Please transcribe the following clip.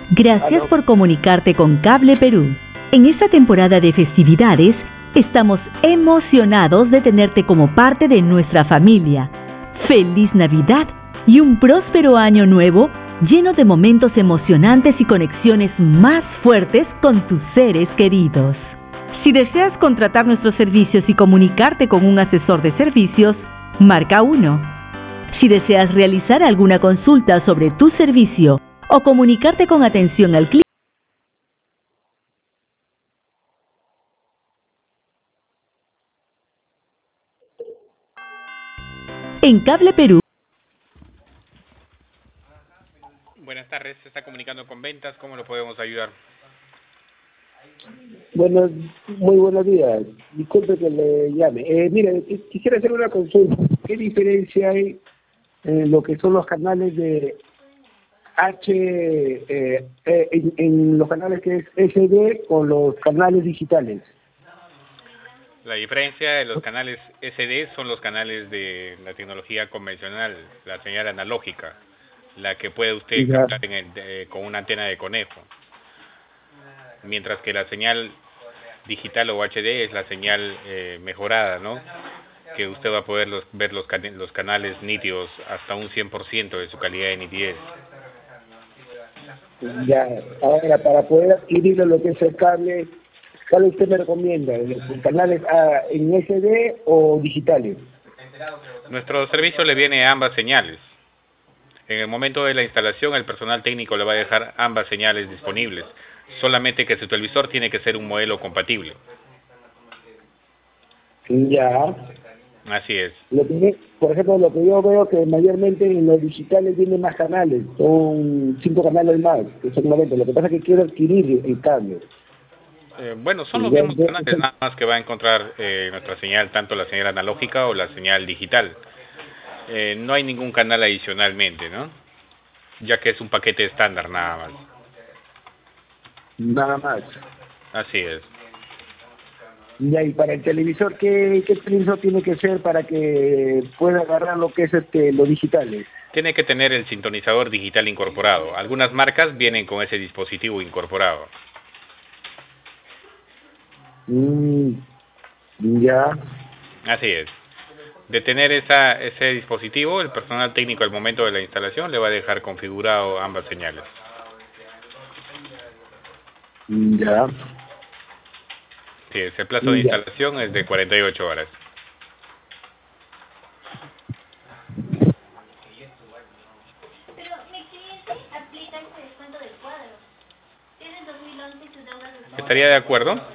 Gracias Aló. por comunicarte con Cable Perú. En esta temporada de festividades, estamos emocionados de tenerte como parte de nuestra familia. ¡Feliz Navidad y un próspero año nuevo lleno de momentos emocionantes y conexiones más fuertes con tus seres queridos! Si deseas contratar nuestros servicios y comunicarte con un asesor de servicios, marca 1. Si deseas realizar alguna consulta sobre tu servicio o comunicarte con atención al cliente, en Cable Perú. Buenas tardes, se está comunicando con ventas, ¿cómo lo podemos ayudar? Muy buenos días. Disculpe que le llame. Mire, quisiera hacer una consulta. ¿Qué diferencia hay en lo que son los canales de en los canales que es SD con los canales digitales? La diferencia de los canales SD son los canales de la tecnología convencional, la señal analógica, la que puede usted Ya. captar con una antena de conejo. Mientras que la señal digital o HD es la señal mejorada, ¿no? Que usted va a poder ver los canales nítidos hasta un 100% de su calidad de nitidez. Ya. Ahora, para poder adquirir lo que es el cable, ¿cuál usted me recomienda? ¿Canales en SD o digitales? Nuestro servicio le viene a ambas señales. En el momento de la instalación, el personal técnico le va a dejar ambas señales disponibles, solamente que su televisor tiene que ser un modelo compatible. Ya. Así es. Por ejemplo, lo que yo veo que mayormente en los digitales tienen más canales, son 5 canales más, que son 90. Lo que pasa es que quiero adquirir el cable. Bueno, son Y los ya- mismos canales, nada más que va a encontrar nuestra señal, tanto la señal analógica o la señal digital. No hay ningún canal adicionalmente, ¿no? Ya que es un paquete estándar nada más. Nada más. Así es. Ya, y para el televisor, ¿qué televisor tiene que ser para que pueda agarrar lo que es los digitales? Tiene que tener el sintonizador digital incorporado. Algunas marcas vienen con ese dispositivo incorporado. Ya. Así es. De tener ese dispositivo, el personal técnico al momento de la instalación le va a dejar configurado ambas señales. Ya. Sí, el plazo de Ya. instalación es de 48 horas. ¿Estaría de acuerdo?